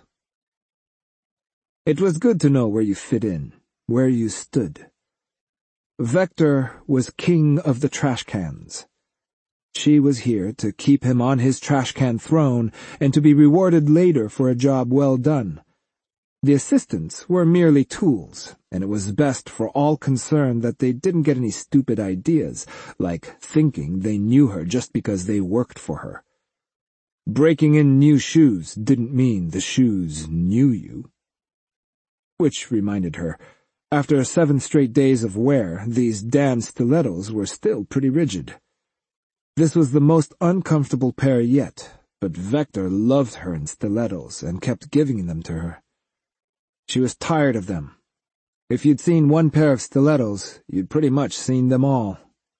It was good to know where you fit in, where you stood. Vector was king of the trash cans. She was here to keep him on his trash can throne and to be rewarded later for a job well done. The assistants were merely tools, and it was best for all concerned that they didn't get any stupid ideas, like thinking they knew her just because they worked for her. Breaking in new shoes didn't mean the shoes knew you. Which reminded her, after seven straight days of wear, these damn stilettos were still pretty rigid. This was the most uncomfortable pair yet, but Vector loved her in stilettos and kept giving them to her. She was tired of them. If you'd seen one pair of stilettos, you'd pretty much seen them all.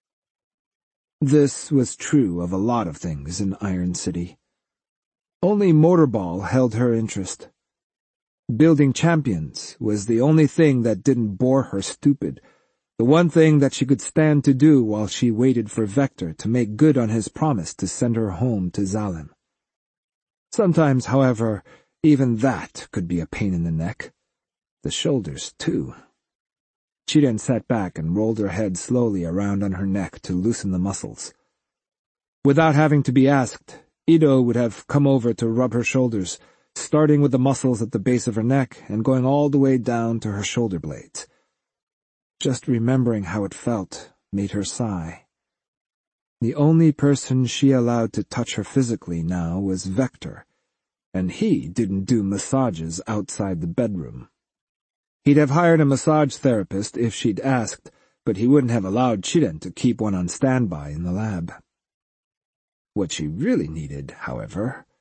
This was true of a lot of things in Iron City. Only Motorball held her interest. Building champions was the only thing that didn't bore her stupid, the one thing that she could stand to do while she waited for Vector to make good on his promise to send her home to Zalem. Sometimes, however, even that could be a pain in the neck. The shoulders, too. She then sat back and rolled her head slowly around on her neck to loosen the muscles. Without having to be asked, Ido would have come over to rub her shoulders, starting with the muscles at the base of her neck and going all the way down to her shoulder blades. Just remembering how it felt made her sigh. The only person she allowed to touch her physically now was Vector, and he didn't do massages outside the bedroom. He'd have hired a massage therapist if she'd asked, but he wouldn't have allowed Chiden to keep one on standby in the lab. What she really needed, however,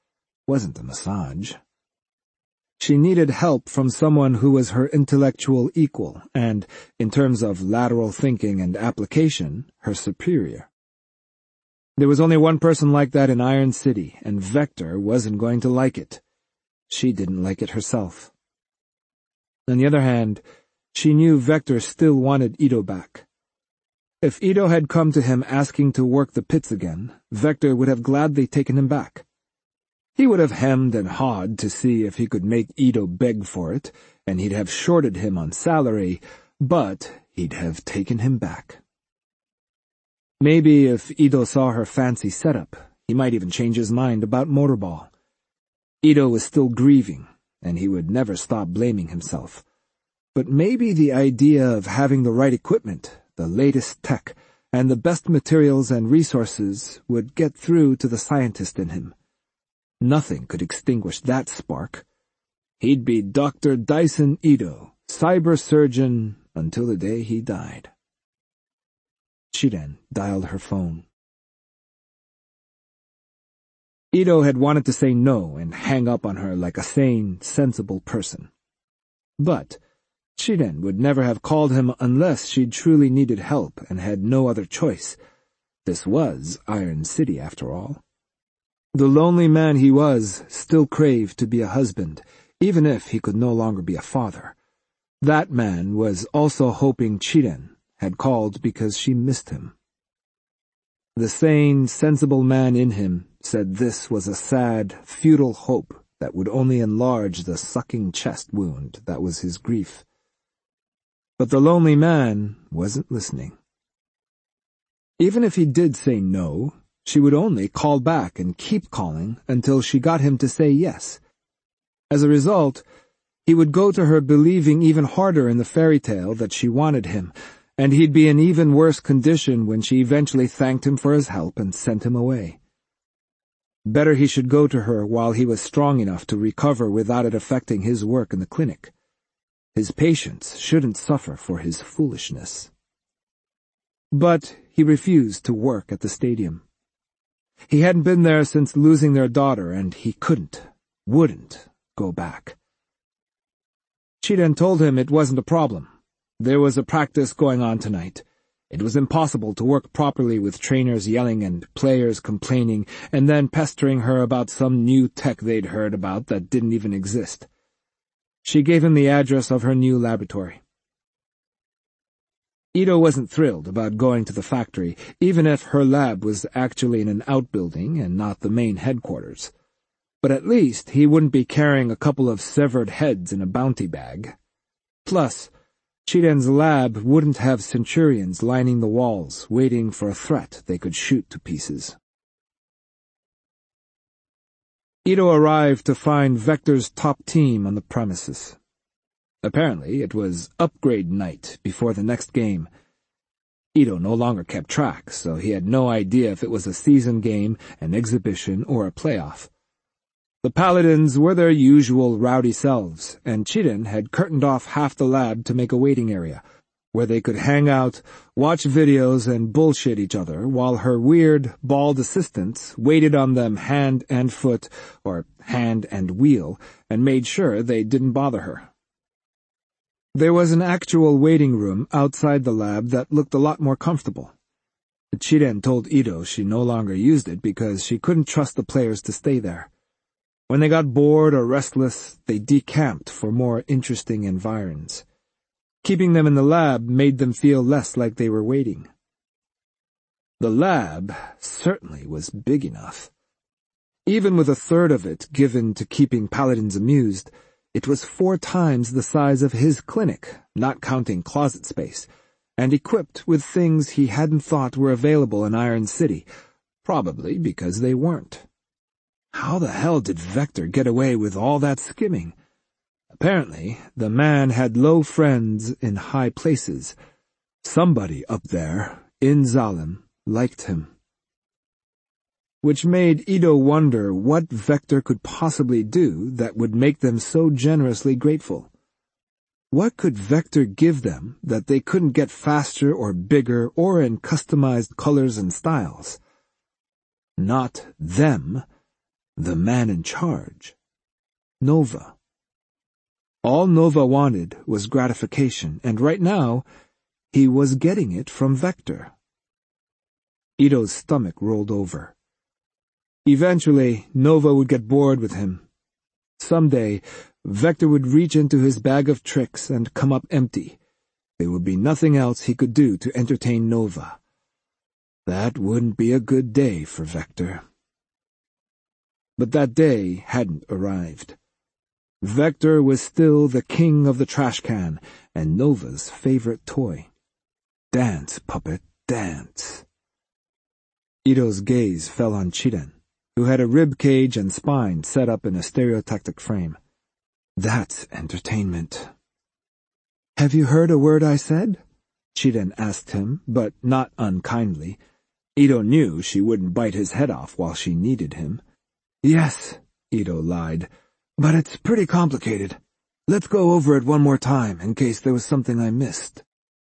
wasn't a massage. She needed help from someone who was her intellectual equal and, in terms of lateral thinking and application, her superior. There was only one person like that in Iron City, and Vector wasn't going to like it. She didn't like it herself. On the other hand, she knew Vector still wanted Ito back. If Ito had come to him asking to work the pits again, Vector would have gladly taken him back. He would have hemmed and hawed to see if he could make Ito beg for it, and he'd have shorted him on salary, but he'd have taken him back. Maybe if Ito saw her fancy setup, he might even change his mind about motorball. Ito was still grieving, and he would never stop blaming himself. But maybe the idea of having the right equipment, the latest tech, and the best materials and resources would get through to the scientist in him. Nothing could extinguish that spark. He'd be Doctor Dyson Ito, cyber surgeon, until the day he died. Chiren dialed her phone. Ito had wanted to say no and hang up on her like a sane, sensible person. But Chiren would never have called him unless she truly needed help and had no other choice. This was Iron City, after all. The lonely man he was still craved to be a husband, even if he could no longer be a father. That man was also hoping Chiren had called because she missed him. The sane, sensible man in him said this was a sad, futile hope that would only enlarge the sucking chest wound that was his grief. But the lonely man wasn't listening. Even if he did say no, she would only call back and keep calling until she got him to say yes. As a result, he would go to her believing even harder in the fairy tale that she wanted him, and he'd be in even worse condition when she eventually thanked him for his help and sent him away. Better he should go to her while he was strong enough to recover without it affecting his work in the clinic. His patients shouldn't suffer for his foolishness. But he refused to work at the stadium. He hadn't been there since losing their daughter, and he couldn't, wouldn't, go back. Chiren told him it wasn't a problem. There was a practice going on tonight. It was impossible to work properly with trainers yelling and players complaining and then pestering her about some new tech they'd heard about that didn't even exist. She gave him the address of her new laboratory. Ito wasn't thrilled about going to the factory, even if her lab was actually in an outbuilding and not the main headquarters. But at least he wouldn't be carrying a couple of severed heads in a bounty bag. Plus, Chiren's lab wouldn't have centurions lining the walls, waiting for a threat they could shoot to pieces. Ito arrived to find Vector's top team on the premises. Apparently, it was upgrade night before the next game. Ito no longer kept track, so he had no idea if it was a season game, an exhibition, or a playoff. The Paladins were their usual rowdy selves, and Chiren had curtained off half the lab to make a waiting area, where they could hang out, watch videos, and bullshit each other, while her weird, bald assistants waited on them hand and foot, or hand and wheel, and made sure they didn't bother her. There was an actual waiting room outside the lab that looked a lot more comfortable. Chiren told Ito she no longer used it because she couldn't trust the players to stay there. When they got bored or restless, they decamped for more interesting environs. Keeping them in the lab made them feel less like they were waiting. The lab certainly was big enough. Even with a third of it given to keeping Paladins amused, it was four times the size of his clinic, not counting closet space, and equipped with things he hadn't thought were available in Iron City, probably because they weren't. How the hell did Vector get away with all that skimming? Apparently, the man had low friends in high places. Somebody up there, in Zalem, liked him. Which made Ito wonder what Vector could possibly do that would make them so generously grateful. What could Vector give them that they couldn't get faster or bigger or in customized colors and styles? Not them, The man in charge. Nova. All Nova wanted was gratification, and right now, he was getting it from Vector. Ito's stomach rolled over. Eventually, Nova would get bored with him. Someday, Vector would reach into his bag of tricks and come up empty. There would be nothing else he could do to entertain Nova. That wouldn't be a good day for Vector. But that day hadn't arrived. Vector was still the king of the trash can and Nova's favorite toy. Dance, puppet, dance. Ito's gaze fell on Chiren, who had a rib cage and spine set up in a stereotactic frame. That's entertainment. Have you heard a word I said? Chiren asked him, but not unkindly. Ito knew she wouldn't bite his head off while she needed him. Yes, Ito lied, but it's pretty complicated. Let's go over it one more time in case there was something I missed.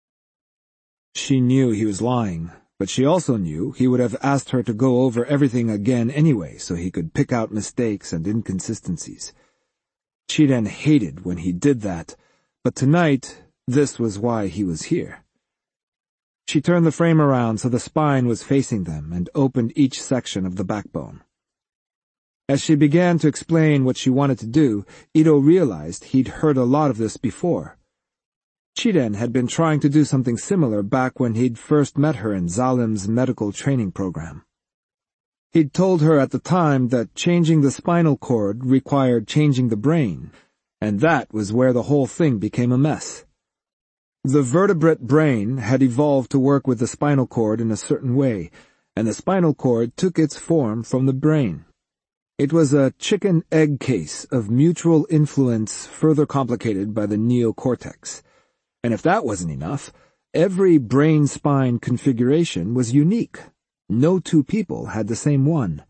She knew he was lying, but she also knew he would have asked her to go over everything again anyway so he could pick out mistakes and inconsistencies. Chiren hated when he did that, but tonight this was why he was here. She turned the frame around so the spine was facing them and opened each section of the backbone. As she began to explain what she wanted to do, Ito realized he'd heard a lot of this before. Chiren had been trying to do something similar back when he'd first met her in Zalim's medical training program. He'd told her at the time that changing the spinal cord required changing the brain, and that was where the whole thing became a mess. The vertebrate brain had evolved to work with the spinal cord in a certain way, and the spinal cord took its form from the brain. It was a chicken-egg case of mutual influence further complicated by the neocortex. And if that wasn't enough, every brain-spine configuration was unique. No two people had the same one.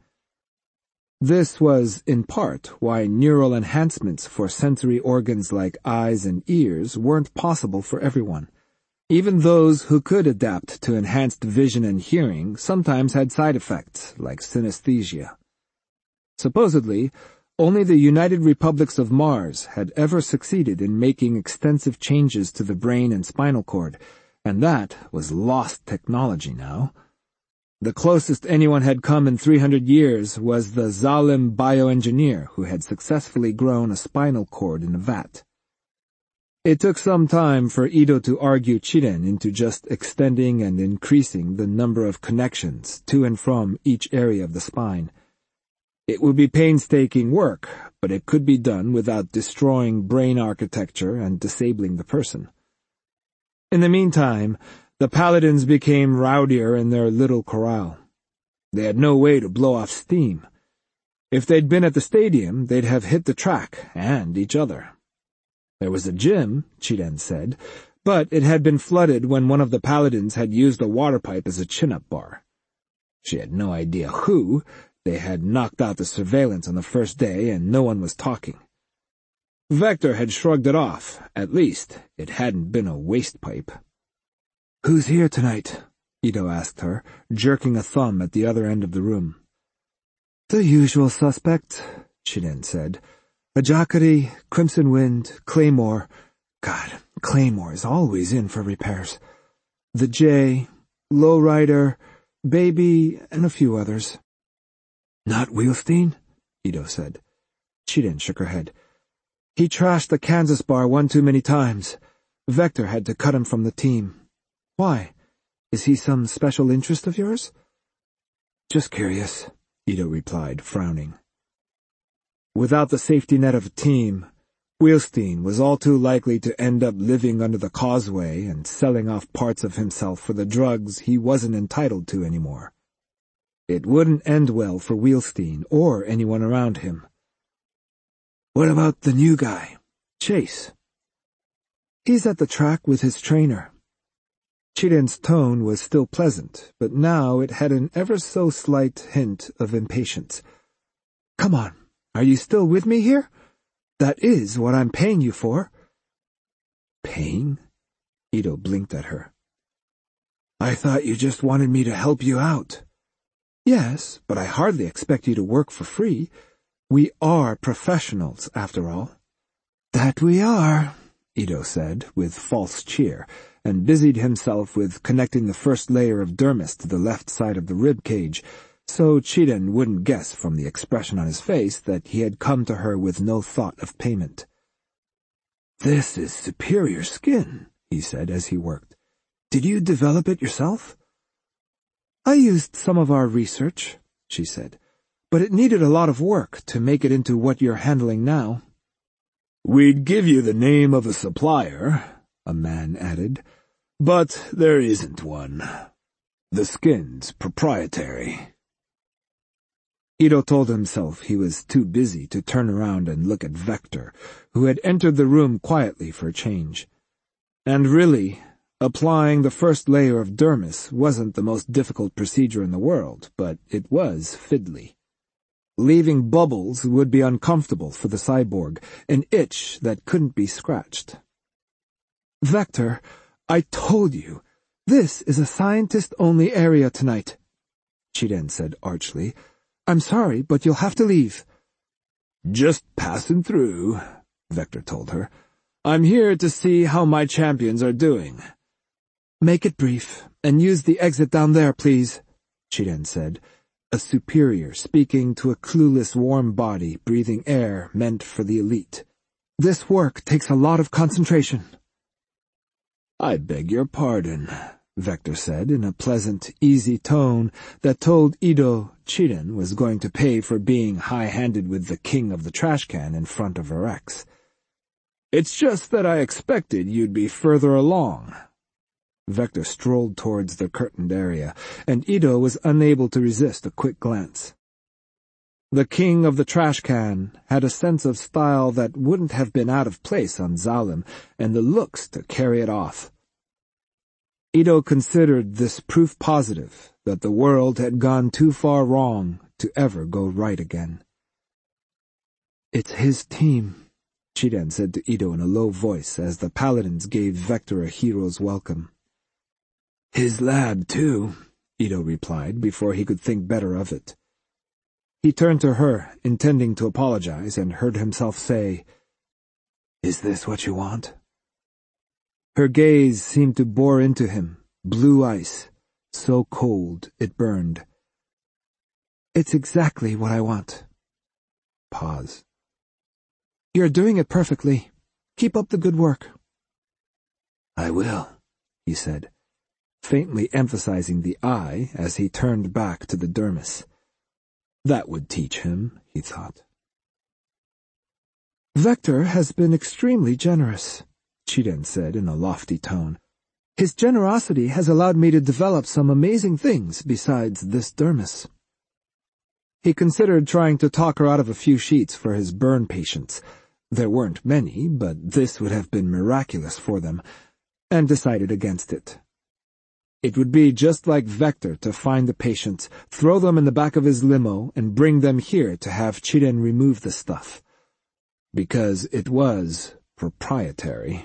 This was, in part, why neural enhancements for sensory organs like eyes and ears weren't possible for everyone. Even those who could adapt to enhanced vision and hearing sometimes had side effects, like synesthesia. Supposedly, only the United Republics of Mars had ever succeeded in making extensive changes to the brain and spinal cord, and that was lost technology now. The closest anyone had come in three hundred years was the Zalim bioengineer who had successfully grown a spinal cord in a vat. It took some time for Ito to argue Chiren into just extending and increasing the number of connections to and from each area of the spine. It would be painstaking work, but it could be done without destroying brain architecture and disabling the person. In the meantime, the paladins became rowdier in their little corral. They had no way to blow off steam. If they'd been at the stadium, they'd have hit the track and each other. There was a gym, Chiren said, but it had been flooded when one of the paladins had used a water pipe as a chin-up bar. She had no idea who. They had knocked out the surveillance on the first day and no one was talking. Vector had shrugged it off. At least, it hadn't been a waste pipe. "Who's here tonight?" Ito asked her, jerking a thumb at the other end of the room. "The usual suspects," Chiren said. "Ajakari, Crimson Wind, Claymore. God, Claymore is always in for repairs. The J, Lowrider, Baby, and a few others." "Not Wheelstein?" Ito said. Chiren shook her head. "He trashed the Kansas bar one too many times. Vector had to cut him from the team. Why? Is he some special interest of yours?" "Just curious," Ito replied, frowning. Without the safety net of a team, Wheelstein was all too likely to end up living under the causeway and selling off parts of himself for the drugs he wasn't entitled to anymore. It wouldn't end well for Wheelstein or anyone around him. "What about the new guy, Chase?" "He's at the track with his trainer." Chiren's tone was still pleasant, but now it had an ever-so-slight hint of impatience. "Come on, are you still with me here? That is what I'm paying you for." "Paying?" Ito blinked at her. "I thought you just wanted me to help you out." "Yes, but I hardly expect you to work for free. We are professionals, after all. That we are, Ito said, with false cheer, and busied himself with connecting the first layer of dermis to the left side of the rib cage, so Chiden wouldn't guess from the expression on his face that he had come to her with no thought of payment. This is superior skin, he said as he worked. Did you develop it yourself? I used some of our research, she said, but it needed a lot of work to make it into what you're handling now. We'd give you the name of a supplier, a man added, but there isn't one. The skin's proprietary. Ito told himself he was too busy to turn around and look at Vector, who had entered the room quietly for a change. And really, applying the first layer of dermis wasn't the most difficult procedure in the world, but it was fiddly. Leaving bubbles would be uncomfortable for the cyborg, an itch that couldn't be scratched. Vector, I told you, this is a scientist-only area tonight, Chiden said archly. I'm sorry, but you'll have to leave. Just passing through, Vector told her. I'm here to see how my champions are doing. Make it brief, and use the exit down there, please, Chiden said, a superior speaking to a clueless warm body breathing air meant for the elite. This work takes a lot of concentration. I beg your pardon, Vector said in a pleasant, easy tone that told Ito Chiden was going to pay for being high-handed with the king of the trash can in front of Rex. It's just that I expected you'd be further along. Vector strolled towards the curtained area, and Ito was unable to resist a quick glance. The king of the trash can had a sense of style that wouldn't have been out of place on Zalim, and the looks to carry it off. Ito considered this proof positive that the world had gone too far wrong to ever go right again. It's his team, Chiden said to Ito in a low voice as the paladins gave Vector a hero's welcome. His lab, too, Ito replied before he could think better of it. He turned to her, intending to apologize, and heard himself say, Is this what you want? Her gaze seemed to bore into him, blue ice, so cold it burned. It's exactly what I want. Pause. You're doing it perfectly. Keep up the good work. I will, he said, faintly emphasizing the I as he turned back to the dermis. That would teach him, he thought. Vector has been extremely generous, Chiden said in a lofty tone. His generosity has allowed me to develop some amazing things besides this dermis. He considered trying to talk her out of a few sheets for his burn patients. There weren't many, but this would have been miraculous for them, and decided against it. It would be just like Vector to find the patients, throw them in the back of his limo, and bring them here to have Chiden remove the stuff. Because it was proprietary.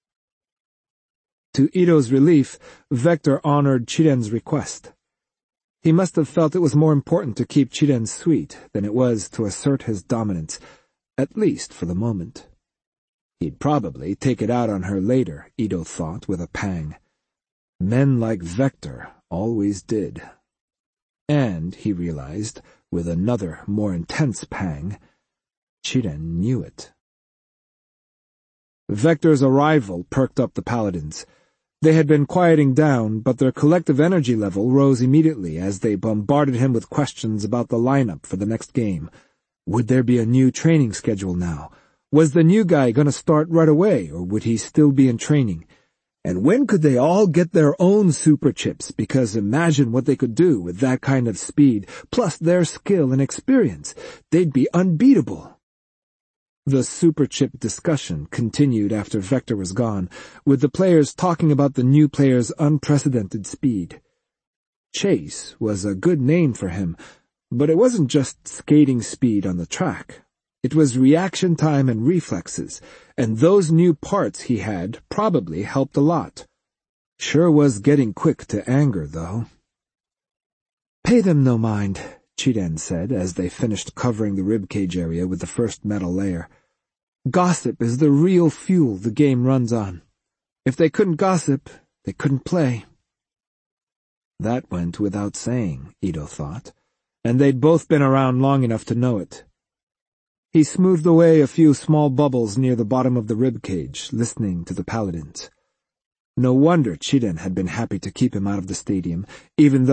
To Ito's relief, Vector honored Chiden's request. He must have felt it was more important to keep Chiden sweet than it was to assert his dominance, at least for the moment. He'd probably take it out on her later, Ito thought with a pang. Men like Vector always did. And, he realized, with another, more intense pang, Chiden knew it. Vector's arrival perked up the paladins. They had been quieting down, but their collective energy level rose immediately as they bombarded him with questions about the lineup for the next game. Would there be a new training schedule now? Was the new guy going to start right away, or would he still be in training? And when could they all get their own super chips, because imagine what they could do with that kind of speed, plus their skill and experience. They'd be unbeatable. The super chip discussion continued after Vector was gone, with the players talking about the new player's unprecedented speed. Chase was a good name for him, but it wasn't just skating speed on the track. It was reaction time and reflexes, and those new parts he had probably helped a lot. Sure was getting quick to anger, though. Pay them no mind, Chiden said as they finished covering the ribcage area with the first metal layer. Gossip is the real fuel the game runs on. If they couldn't gossip, they couldn't play. That went without saying, Ito thought, and they'd both been around long enough to know it. He smoothed away a few small bubbles near the bottom of the ribcage, listening to the paladins. No wonder Chiden had been happy to keep him out of the stadium, even though